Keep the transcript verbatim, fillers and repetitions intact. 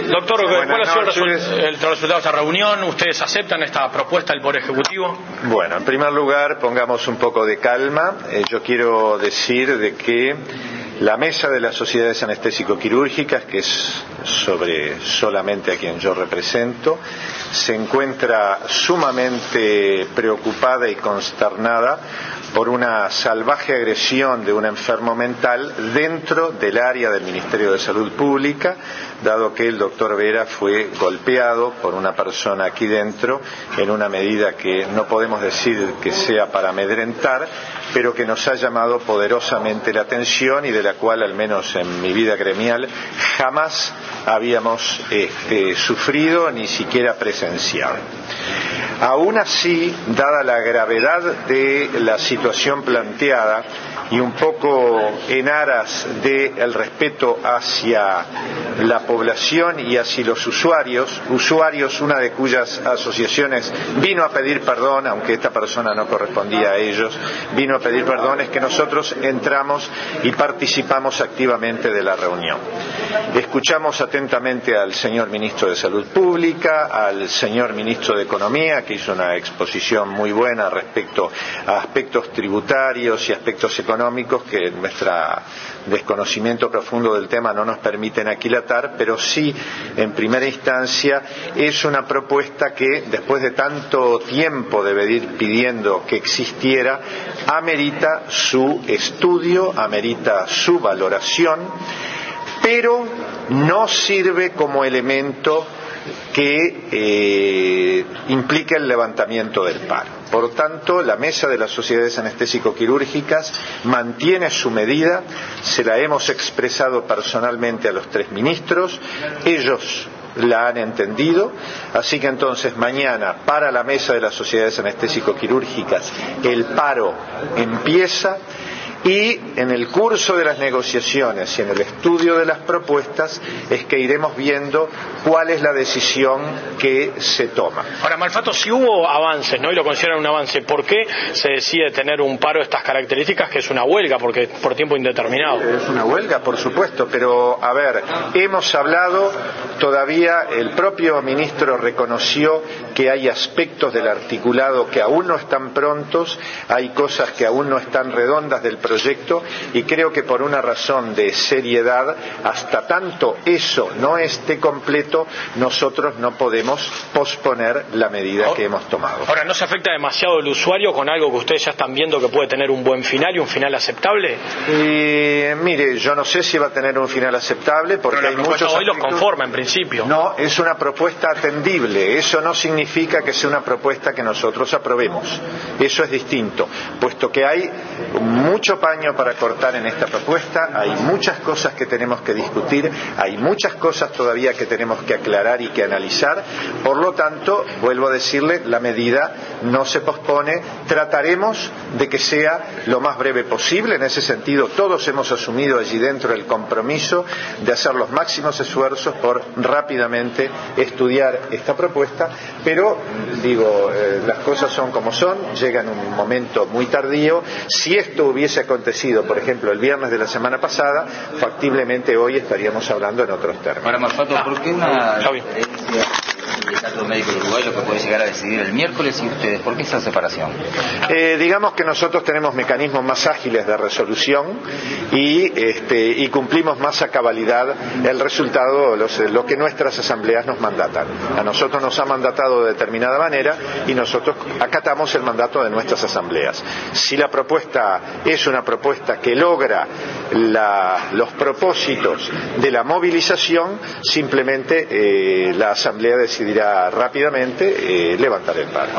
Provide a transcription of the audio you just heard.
Doctor, ¿cuál ha sido el, resu noches. el resultado de esta reunión? ¿Ustedes aceptan esta propuesta del Poder Ejecutivo? Bueno, en primer lugar, pongamos un poco de calma. Eh, yo quiero decir de que la mesa de las sociedades anestésico-quirúrgicas, que es sobre solamente a quien yo represento, se encuentra sumamente preocupada y consternada por una salvaje agresión de un enfermo mental dentro del área del Ministerio de Salud Pública, dado que el doctor Vera fue golpeado por una persona aquí dentro en una medida que no podemos decir que sea para amedrentar, pero que nos ha llamado poderosamente la atención y de la cual, al menos en mi vida gremial, jamás habíamos este, sufrido ni siquiera presenciado. Aún así, dada la gravedad de la situación planteada y un poco en aras del respeto hacia la población y hacia los usuarios, usuarios una de cuyas asociaciones vino a pedir perdón, aunque esta persona no correspondía a ellos, vino a pedir perdón, es que nosotros entramos y participamos activamente de la reunión. Escuchamos atentamente al señor Ministro de Salud Pública, al señor Ministro de Economía, que hizo una exposición muy buena respecto a aspectos tributarios y aspectos económicos que nuestro desconocimiento profundo del tema no nos permiten aquilatar, pero sí, en primera instancia, es una propuesta que, después de tanto tiempo de venir pidiendo que existiera, amerita su estudio, amerita su valoración, pero no sirve como elemento que eh, implica el levantamiento del paro. Por tanto, la mesa de las sociedades anestésico-quirúrgicas mantiene su medida, se la hemos expresado personalmente a los tres ministros, ellos la han entendido, así que entonces mañana para la mesa de las sociedades anestésico-quirúrgicas el paro empieza. Y en el curso de las negociaciones y en el estudio de las propuestas es que iremos viendo cuál es la decisión que se toma. Ahora, Malfato, si hubo avances, ¿no? Y lo consideran un avance, ¿por qué se decide tener un paro de estas características, que es una huelga, porque por tiempo indeterminado? Es una huelga, por supuesto, pero a ver, hemos hablado, todavía el propio ministro reconoció que hay aspectos del articulado que aún no están prontos, hay cosas que aún no están redondas del proyecto, proyecto y creo que por una razón de seriedad, hasta tanto eso no esté completo, nosotros no podemos posponer la medida ahora, que hemos tomado. Ahora, ¿no se afecta demasiado el usuario con algo que ustedes ya están viendo que puede tener un buen final y un final aceptable? Eh, mire, yo no sé si va a tener un final aceptable porque pero hay la muchos hoy los conforma en principio. No, es una propuesta atendible, eso no significa que sea una propuesta que nosotros aprobemos, eso es distinto, puesto que hay mucho paño para cortar en esta propuesta, hay muchas cosas que tenemos que discutir, hay muchas cosas todavía que tenemos que aclarar y que analizar, por lo tanto, vuelvo a decirle, la medida no se pospone, trataremos de que sea lo más breve posible, en ese sentido todos hemos asumido allí dentro el compromiso de hacer los máximos esfuerzos por rápidamente estudiar esta propuesta, pero digo, eh, las cosas son como son, llegan en un momento muy tardío, si esto hubiese acontecido, por ejemplo, el viernes de la semana pasada, factiblemente hoy estaríamos hablando en otros términos. Ahora, Malfato, ¿por qué una diferencia del Sindicato Médico del Uruguay lo que puede llegar a decidir el miércoles y ustedes? ¿Por qué esa separación? Eh, digamos que nosotros tenemos mecanismos más ágiles de resolución y, este, y cumplimos más a cabalidad el resultado, los, lo que nuestras asambleas nos mandatan. A nosotros nos ha mandatado de determinada manera y nosotros acatamos el mandato de nuestras asambleas. Si la propuesta es una propuesta que logra la, los propósitos de la movilización, simplemente eh, la asamblea decidirá rápidamente eh, levantar el paro.